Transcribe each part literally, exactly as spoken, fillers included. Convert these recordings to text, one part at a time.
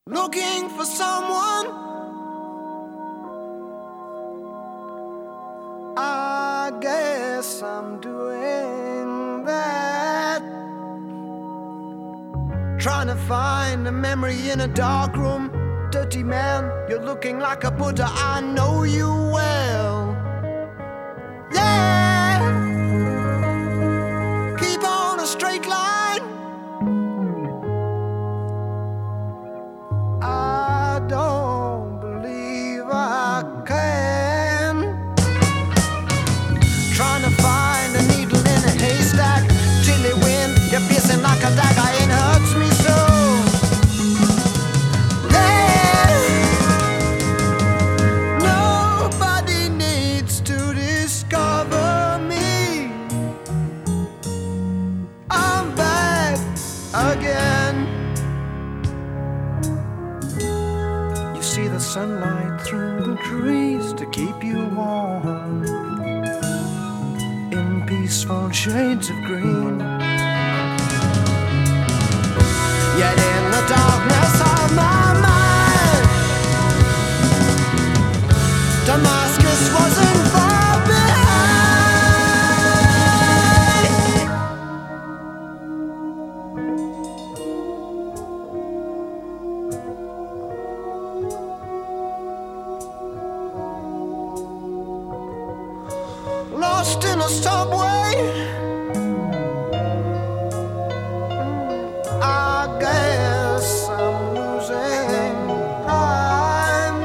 looking for someone. I guess I'm doing that, trying to find a memory in a dark room. Dirty man, you're looking like a Buddha, I know you well. Yeah, keep on a straight line. I don't believe I can, trying to find a needle in a haystack. Chilly wind, you're piercing like a dagger, it hurts me so. Again, you see the sunlight through the trees to keep you warm in peaceful shades of green. Yet in the darkness of my mind, Damascus wasn't far behind. Lost in a subway, I guess I'm losing time.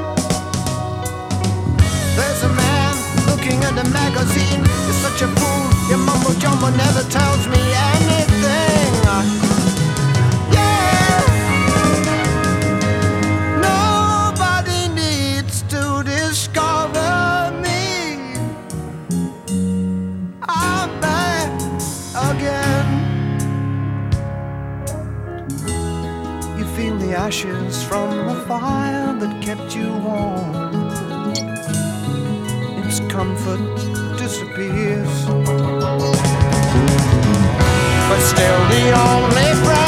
There's a man looking at a magazine. You're such a fool, your mumbo jumbo never tells me anything. Yeah, nobody needs to discover me. I'm back again. You feel the ashes from the fire that kept you warm. Its comfort disappears, but still the only friend